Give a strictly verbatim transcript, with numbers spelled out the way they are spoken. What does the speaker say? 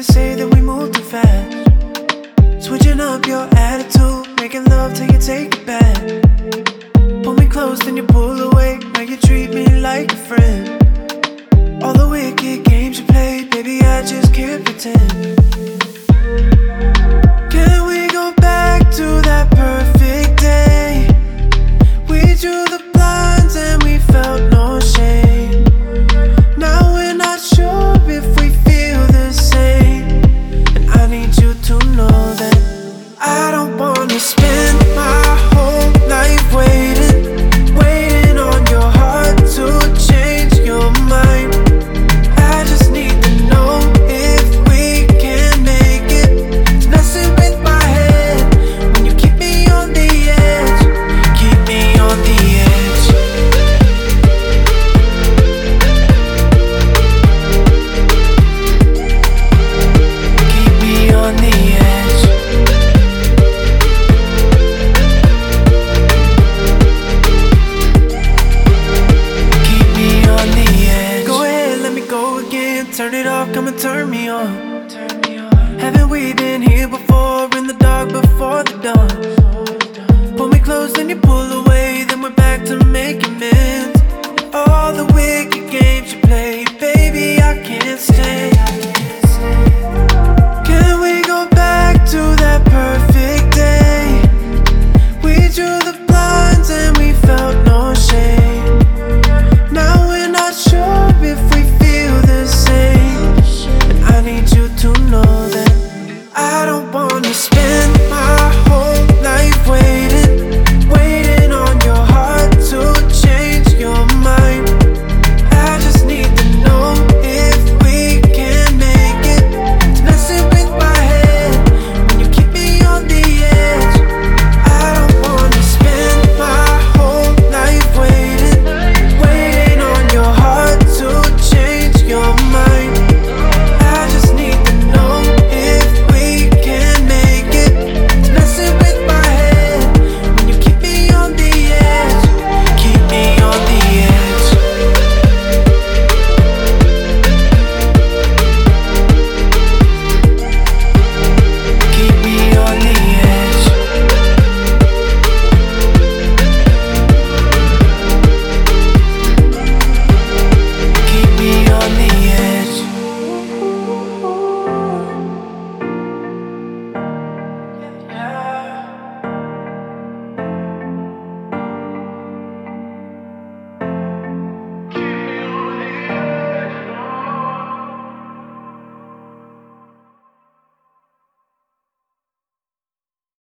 say that we move too fast. Switching up your attitude, making love till you take it back. Pull me close, then you pull away. Now you treat me like a friend. All the wicked games you play, baby, I just can't pretend.